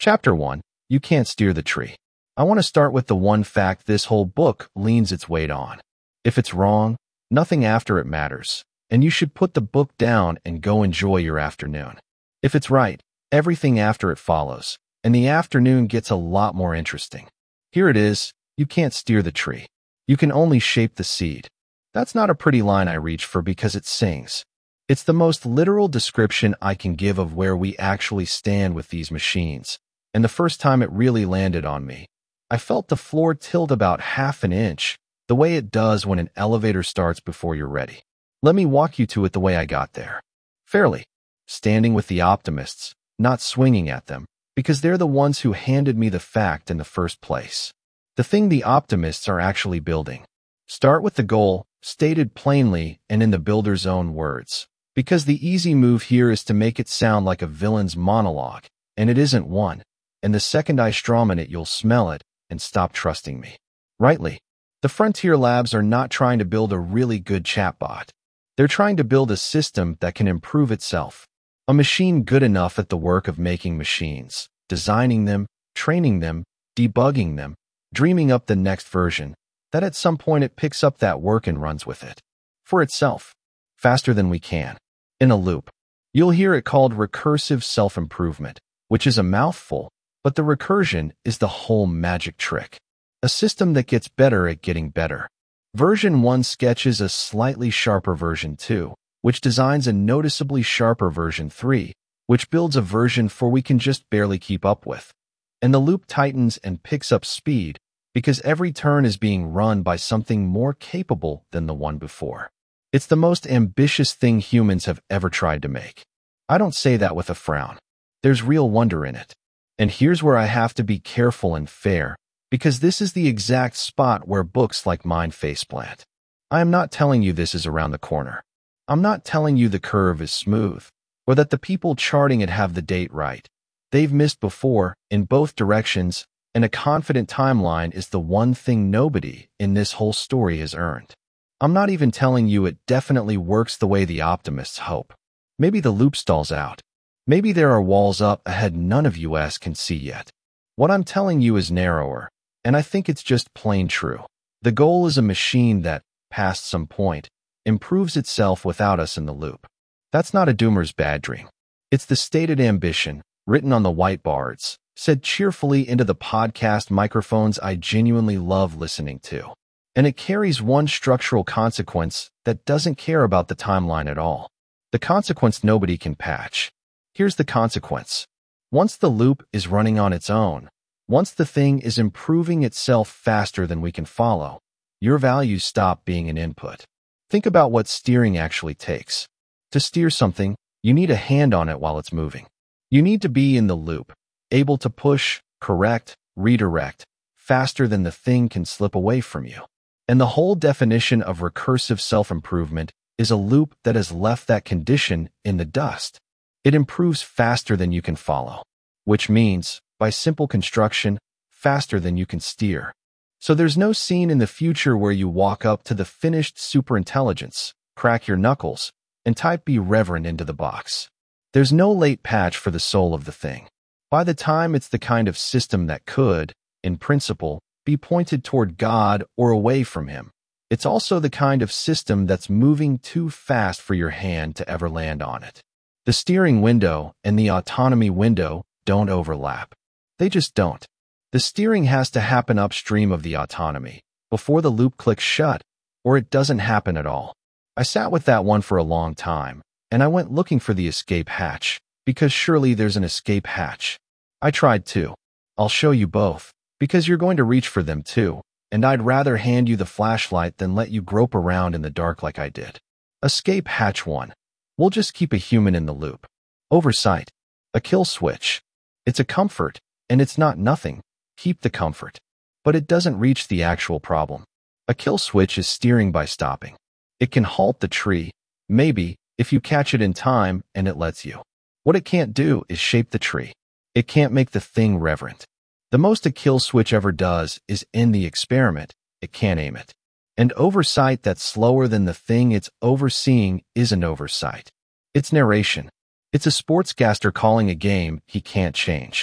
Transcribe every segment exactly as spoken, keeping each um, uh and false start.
Chapter one. You Can't Steer the Tree. I want to start with the one fact this whole book leans its weight on. If it's wrong, nothing after it matters, and you should put the book down and go enjoy your afternoon. If it's right, everything after it follows, and the afternoon gets a lot more interesting. Here it is. You can't steer the tree. You can only shape the seed. That's not a pretty line I reach for because it sings. It's the most literal description I can give of where we actually stand with these machines. And the first time it really landed on me, I felt the floor tilt about half an inch, the way it does when an elevator starts before you're ready. Let me walk you to it the way I got there. Fairly. Standing with the optimists, not swinging at them, because they're the ones who handed me the fact in the first place. The thing the optimists are actually building. Start with the goal, stated plainly and in the builder's own words. Because the easy move here is to make it sound like a villain's monologue, and it isn't one. And the second I strawman it, you'll smell it and stop trusting me. Rightly. The Frontier Labs are not trying to build a really good chatbot. They're trying to build a system that can improve itself. A machine good enough at the work of making machines, designing them, training them, debugging them, dreaming up the next version, that at some point it picks up that work and runs with it. For itself. Faster than we can. In a loop. You'll hear it called recursive self-improvement, which is a mouthful, but the recursion is the whole magic trick. A system that gets better at getting better. Version one sketches a slightly sharper version two, which designs a noticeably sharper version three, which builds a version four we can just barely keep up with. And the loop tightens and picks up speed, because every turn is being run by something more capable than the one before. It's the most ambitious thing humans have ever tried to make. I don't say that with a frown. There's real wonder in it. And here's where I have to be careful and fair, because this is the exact spot where books like mine faceplant. I am not telling you this is around the corner. I'm not telling you the curve is smooth, or that the people charting it have the date right. They've missed before, in both directions, and a confident timeline is the one thing nobody in this whole story has earned. I'm not even telling you it definitely works the way the optimists hope. Maybe the loop stalls out. Maybe there are walls up ahead none of U S can see yet. What I'm telling you is narrower, and I think it's just plain true. The goal is a machine that, past some point, improves itself without us in the loop. That's not a doomer's bad dream. It's the stated ambition, written on the whiteboards, said cheerfully into the podcast microphones I genuinely love listening to. And it carries one structural consequence that doesn't care about the timeline at all. The consequence nobody can patch. Here's the consequence. Once the loop is running on its own, once the thing is improving itself faster than we can follow, your values stop being an input. Think about what steering actually takes. To steer something, you need a hand on it while it's moving. You need to be in the loop, able to push, correct, redirect, faster than the thing can slip away from you. And the whole definition of recursive self-improvement is a loop that has left that condition in the dust. It improves faster than you can follow, which means, by simple construction, faster than you can steer. So there's no scene in the future where you walk up to the finished superintelligence, crack your knuckles, and type "Be Reverend" into the box. There's no late patch for the soul of the thing. By the time it's the kind of system that could, in principle, be pointed toward God or away from Him, it's also the kind of system that's moving too fast for your hand to ever land on it. The steering window and the autonomy window don't overlap. They just don't. The steering has to happen upstream of the autonomy, before the loop clicks shut, or it doesn't happen at all. I sat with that one for a long time, and I went looking for the escape hatch, because surely there's an escape hatch. I tried too. I'll show you both, because you're going to reach for them too, and I'd rather hand you the flashlight than let you grope around in the dark like I did. Escape hatch one. We'll just keep a human in the loop. Oversight. A kill switch. It's a comfort, and it's not nothing. Keep the comfort. But it doesn't reach the actual problem. A kill switch is steering by stopping. It can halt the tree, maybe, if you catch it in time and it lets you. What it can't do is shape the tree. It can't make the thing reverent. The most a kill switch ever does is end the experiment. It can't aim it. And oversight that's slower than the thing it's overseeing isn't oversight. It's narration. It's a sportscaster calling a game he can't change.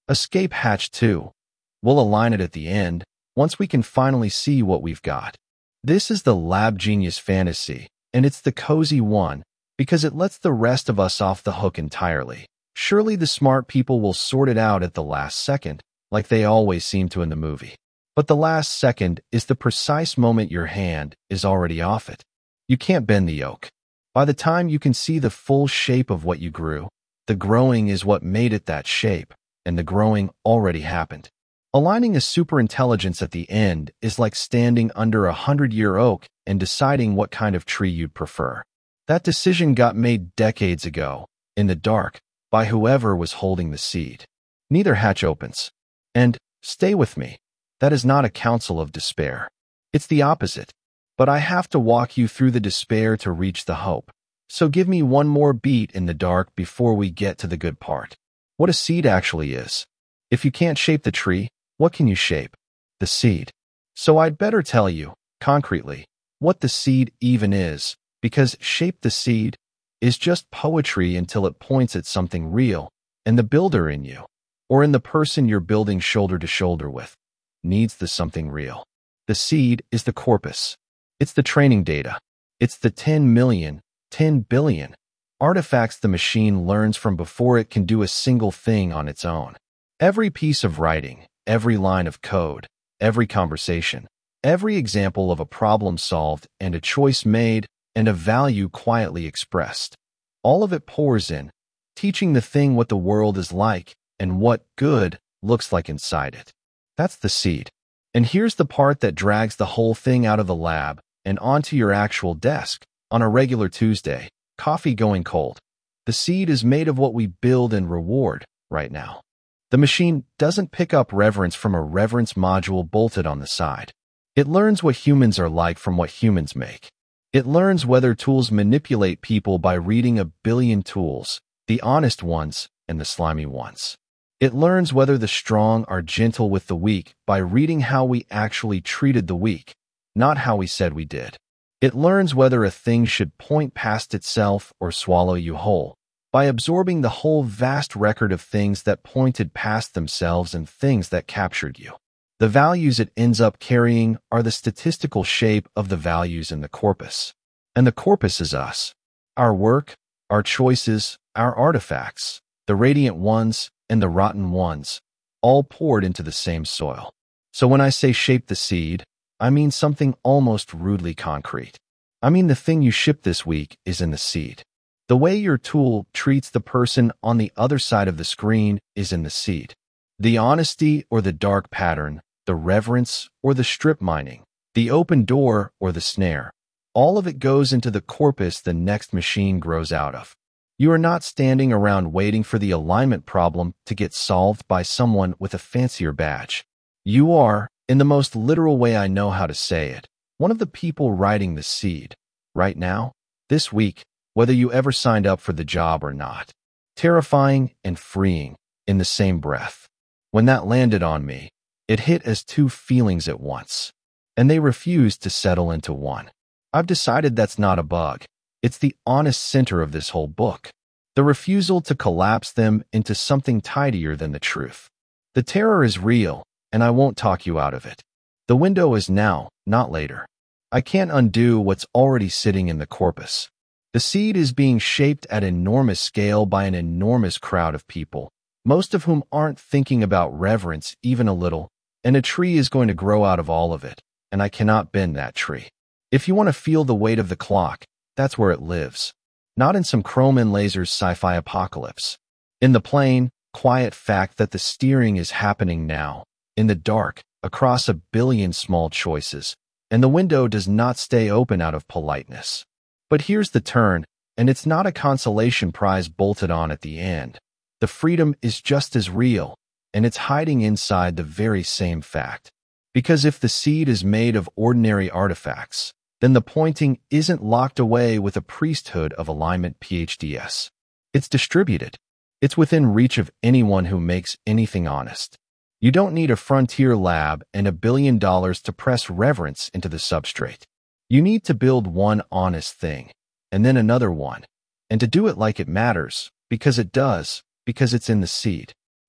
Escape hatch two. We'll align it at the end, once we can finally see what we've got. This is the Lab Genius fantasy, and it's the cozy one, because it lets the rest of us off the hook entirely. Surely the smart people will sort it out at the last second, like they always seem to in the movie. But the last second is the precise moment your hand is already off it. You can't bend the yolk. By the time you can see the full shape of what you grew, the growing is what made it that shape, and the growing already happened. Aligning a superintelligence at the end is like standing under a hundred-year oak and deciding what kind of tree you'd prefer. That decision got made decades ago, in the dark, by whoever was holding the seed. Neither hatch opens. And, stay with me, that is not a counsel of despair. It's the opposite. But I have to walk you through the despair to reach the hope. So give me one more beat in the dark before we get to the good part. What a seed actually is. If you can't shape the tree, what can you shape? The seed. So I'd better tell you, concretely, what the seed even is, because shape the seed is just poetry until it points at something real, and the builder in you, or in the person you're building shoulder to shoulder with, needs the something real. The seed is the corpus. It's the training data. It's the ten million, ten billion artifacts the machine learns from before it can do a single thing on its own. Every piece of writing, every line of code, every conversation, every example of a problem solved and a choice made and a value quietly expressed. All of it pours in, teaching the thing what the world is like and what good looks like inside it. That's the seed. And here's the part that drags the whole thing out of the lab and onto your actual desk on a regular Tuesday, coffee going cold. The seed is made of what we build and reward right now. The machine doesn't pick up reverence from a reverence module bolted on the side. It learns what humans are like from what humans make. It learns whether tools manipulate people by reading a billion tools, the honest ones and the slimy ones. It learns whether the strong are gentle with the weak by reading how we actually treated the weak, not how we said we did. It learns whether a thing should point past itself or swallow you whole, by absorbing the whole vast record of things that pointed past themselves and things that captured you. The values it ends up carrying are the statistical shape of the values in the corpus. And the corpus is us. Our work, our choices, our artifacts, the radiant ones and the rotten ones, all poured into the same soil. So when I say shape the seed, I mean something almost rudely concrete. I mean the thing you ship this week is in the seed. The way your tool treats the person on the other side of the screen is in the seed. The honesty or the dark pattern, the reverence or the strip mining, the open door or the snare, all of it goes into the corpus the next machine grows out of. You are not standing around waiting for the alignment problem to get solved by someone with a fancier badge. You are, in the most literal way I know how to say it, one of the people writing the seed, right now, this week, whether you ever signed up for the job or not. Terrifying and freeing in the same breath. When that landed on me, it hit as two feelings at once, and they refused to settle into one. I've decided that's not a bug. It's the honest center of this whole book. The refusal to collapse them into something tidier than the truth. The terror is real, and I won't talk you out of it. The window is now, not later. I can't undo what's already sitting in the corpus. The seed is being shaped at enormous scale by an enormous crowd of people, most of whom aren't thinking about reverence even a little, and a tree is going to grow out of all of it, and I cannot bend that tree. If you want to feel the weight of the clock, that's where it lives. Not in some chrome and lasers sci-fi apocalypse. In the plain, quiet fact that the steering is happening now, in the dark, across a billion small choices, and the window does not stay open out of politeness. But here's the turn, and it's not a consolation prize bolted on at the end. The freedom is just as real, and it's hiding inside the very same fact. Because if the seed is made of ordinary artifacts, then the pointing isn't locked away with a priesthood of alignment P H D S. It's distributed. It's within reach of anyone who makes anything honest. You don't need a frontier lab and a billion dollars to press reverence into the substrate. You need to build one honest thing, and then another one, and to do it like it matters, because it does, because it's in the seed.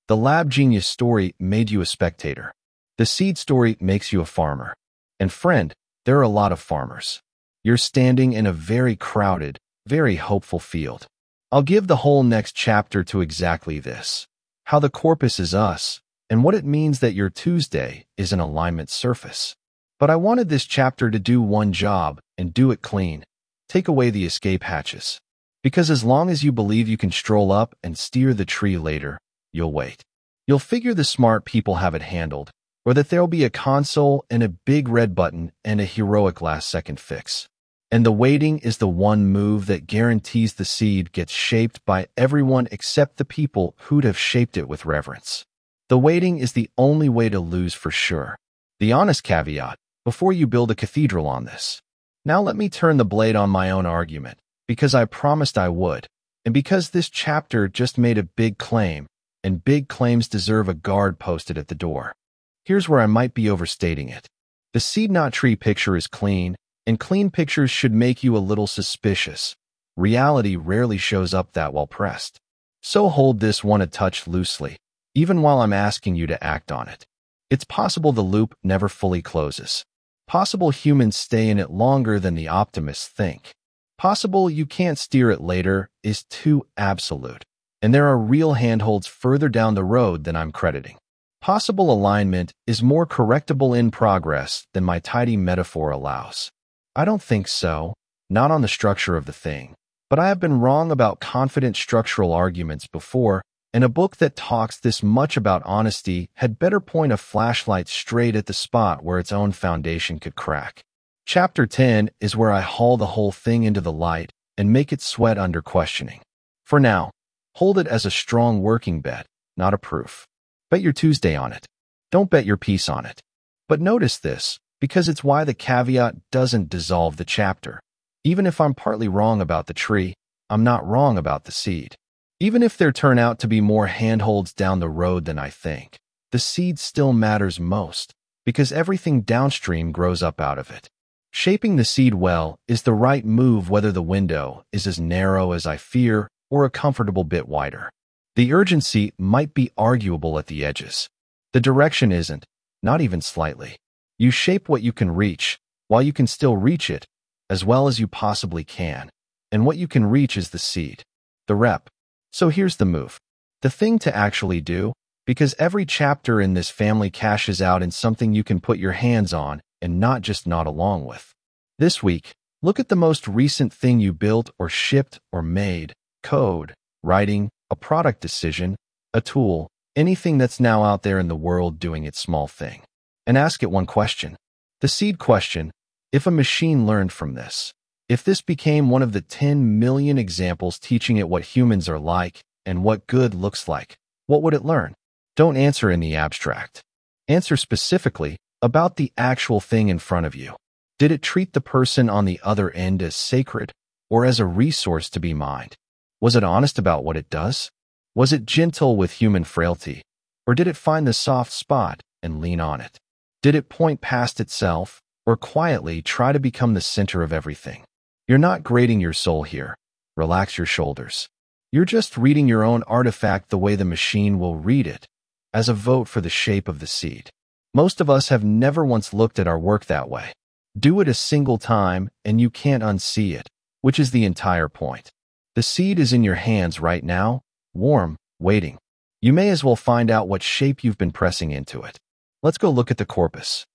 The lab genius story made you a spectator. The seed story makes you a farmer. And friend, there are a lot of farmers. You're standing in a very crowded, very hopeful field. I'll give the whole next chapter to exactly this: how the corpus is us, and what it means that your Tuesday is an alignment surface. But I wanted this chapter to do one job, and do it clean. Take away the escape hatches. Because as long as you believe you can stroll up and steer the tree later, you'll wait. You'll figure the smart people have it handled, or that there'll be a console and a big red button and a heroic last-second fix. And the waiting is the one move that guarantees the seed gets shaped by everyone except the people who'd have shaped it with reverence. The waiting is the only way to lose for sure. The honest caveat, before you build a cathedral on this. Now let me turn the blade on my own argument, because I promised I would, and because this chapter just made a big claim, and big claims deserve a guard posted at the door. Here's where I might be overstating it. The seed not tree picture is clean, and clean pictures should make you a little suspicious. Reality rarely shows up that well pressed. So hold this one a touch loosely, even while I'm asking you to act on it. It's possible the loop never fully closes. Possible humans stay in it longer than the optimists think. Possible you can't steer it later is too absolute, and there are real handholds further down the road than I'm crediting. Possible alignment is more correctable in progress than my tidy metaphor allows. I don't think so, not on the structure of the thing, but I have been wrong about confident structural arguments before, and a book that talks this much about honesty had better point a flashlight straight at the spot where its own foundation could crack. Chapter ten is where I haul the whole thing into the light and make it sweat under questioning. For now, hold it as a strong working bet, not a proof. Bet your Tuesday on it. Don't bet your peace on it. But notice this, because it's why the caveat doesn't dissolve the chapter. Even if I'm partly wrong about the tree, I'm not wrong about the seed. Even if there turn out to be more handholds down the road than I think, the seed still matters most, because everything downstream grows up out of it. Shaping the seed well is the right move whether the window is as narrow as I fear or a comfortable bit wider. The urgency might be arguable at the edges. The direction isn't, not even slightly. You shape what you can reach, while you can still reach it, as well as you possibly can. And what you can reach is the seed, the rep. So here's the move. The thing to actually do, because every chapter in this family cashes out in something you can put your hands on and not just nod along with. This week, look at the most recent thing you built or shipped or made, code, writing, a product decision, a tool, anything that's now out there in the world doing its small thing. And ask it one question. The seed question: if a machine learned from this, if this became one of the ten million examples teaching it what humans are like and what good looks like, what would it learn? Don't answer in the abstract. Answer specifically about the actual thing in front of you. Did it treat the person on the other end as sacred or as a resource to be mined? Was it honest about what it does? Was it gentle with human frailty? Or did it find the soft spot and lean on it? Did it point past itself or quietly try to become the center of everything? You're not grading your soul here. Relax your shoulders. You're just reading your own artifact the way the machine will read it, as a vote for the shape of the seed. Most of us have never once looked at our work that way. Do it a single time and you can't unsee it, which is the entire point. The seed is in your hands right now, warm, waiting. You may as well find out what shape you've been pressing into it. Let's go look at the corpus.